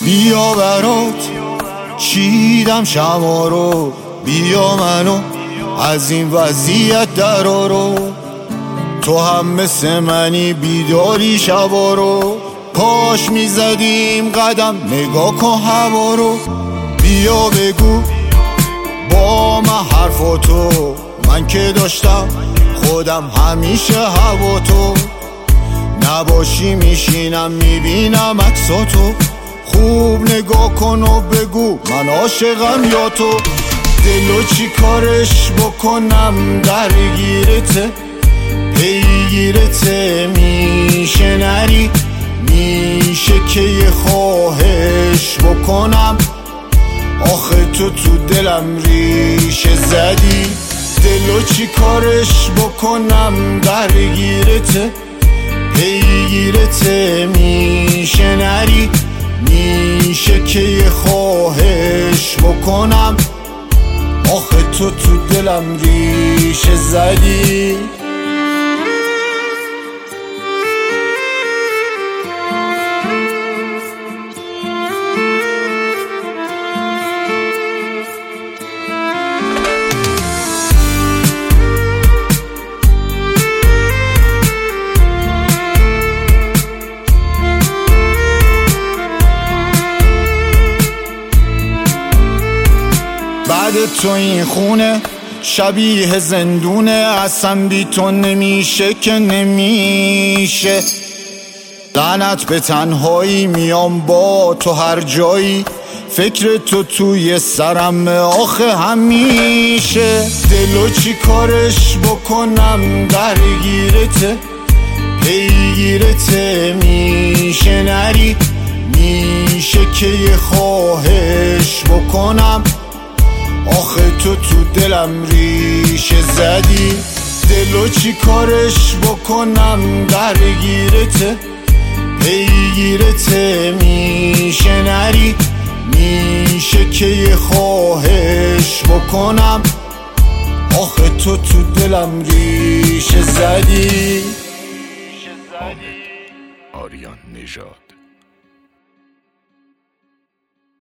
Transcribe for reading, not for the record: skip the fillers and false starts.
بیا برات چیدم شما رو، بیا منو از این وضعیت درارو. تو هم مثل منی بیداری شبا رو، کاش میزدیم قدم نگاه کن هوا رو. بیا بگو با من حرفاتو، من که داشتم خودم همیشه هوا تو. نباشی میشینم میبینم عکساتو، خوب نگاه کن و بگو من عاشقم یا تو. دلو چی کارش بکنم درگیرته، پیگیرته میشه نری، میشه که یه خواهش بکنم. آخه تو دلم ریشه زدی، دلو چی کارش بکنم درگیرته، پیگیرته میشه نری، میشه که یه خواهش بکنم. آخه تو دلم ریشه زدی. بعد تو این خونه شبیه زندونه، اصلا بی تو نمیشه که نمیشه. لعنت به تنهایی، میام با تو هر جایی، فکر تو توی سرم آخه همیشه. دلو چی کارش بکنم درگیرته، پیگیرته میشه نری، میشه که یه خواهش بکنم. آخه تو دلم ریشه زدی، دلو چی کارش بکنم درگیرته، پیگیرته میشه نری، میشه که یه خواهش بکنم. آخه تو دلم ریشه زدی. آریان نژاد.